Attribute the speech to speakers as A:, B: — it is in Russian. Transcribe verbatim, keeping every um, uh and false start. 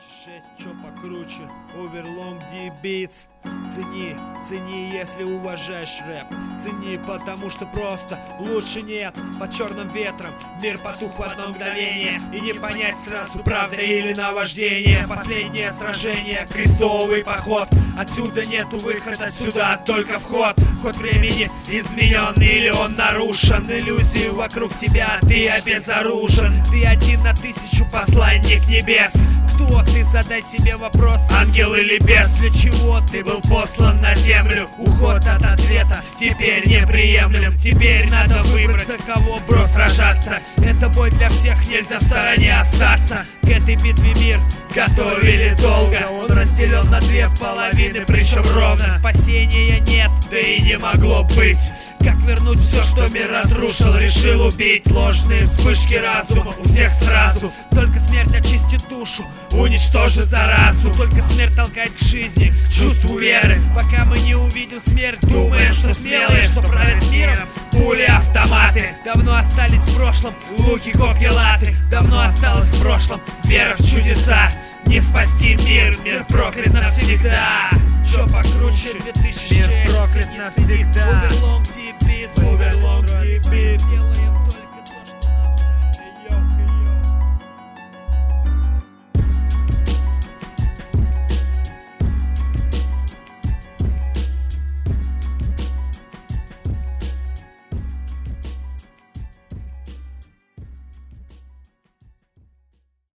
A: шесть, чё покруче, Overlong D-Beats. Цени, цени, если уважаешь рэп. Цени, потому что просто лучше нет. Под черным ветром мир потух в одно мгновение, и не понять сразу, правда или наваждение. Последнее сражение, крестовый поход. Отсюда нету выхода, сюда только вход. Ход времени изменен или он нарушен. Иллюзии вокруг тебя, ты обезоружен. Ты один на тысячу, посланник небес. Кто ты? Задай себе вопрос, ангел или бес? Для чего ты был послан на землю? Уход от ответа теперь неприемлем. Теперь надо выбрать, за кого бро сражаться. Это бой для всех, нельзя в стороне остаться. К этой битве мир готовили долго. Он разделен на две половины, причем ровно. Спасения нет, да и не могло быть. Как вернуть все, что мир разрушил? Решил убить. Ложные вспышки разума у всех сразу. Только смерть очистит душу, уничтожит заразу. Только смерть толкает к жизни, к чувству веры. Пока мы не увидим смерть, думаем, что смелые, что правят миром пули, автоматы. Давно остались в прошлом луки, копья, латы. Давно осталось в прошлом вера в чудеса. Не спасти мир, мир проклят навсегда. Чё покруче, две тысячи шесть,
B: мир проклят навсегда.